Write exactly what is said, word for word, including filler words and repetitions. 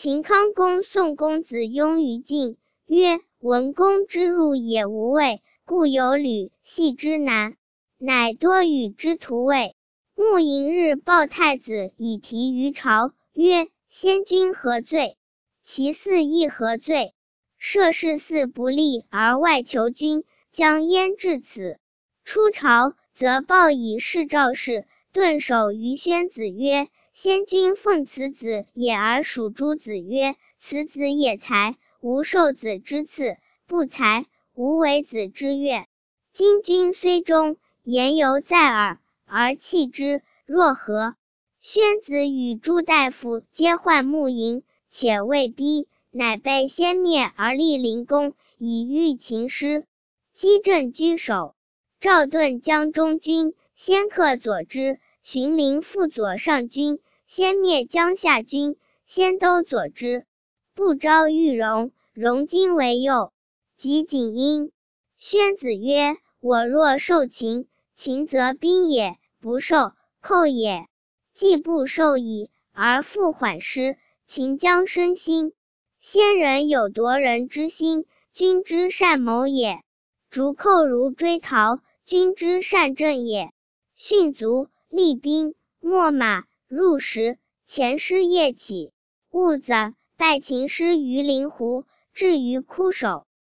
秦康公宋公子雍于晋，曰：文公之入也无畏，故有履系之难，乃多与之图位。穆寅日报太子以提于朝，曰：先君何罪？其嗣亦何罪？涉世嗣不立而外求君，将焉至此？出朝，则报以示赵氏，顿首于宣子曰：先君奉此子也而属诸子曰：此子也才，吾受子之赐；不才，吾为子之悦。今君虽忠，言犹在耳，而弃之，若何？宣子与诸大夫皆患穆寅，且未逼，乃被先灭而立灵公，以御秦师。击镇居首。赵盾将中军，先克左之；荀林副左上军，先灭江夏军，先都左之。不招玉荣，荣今为右。及景婴。宣子曰：我若受秦，秦则兵也；不受，寇也。既不受矣，而复缓师，秦将生心。先人有夺人之心，君之善谋也；逐寇如追逃，君之善政也。训卒，立兵，秣马，入石，前师夜起。戊子，拜秦师于灵湖，至于枯守。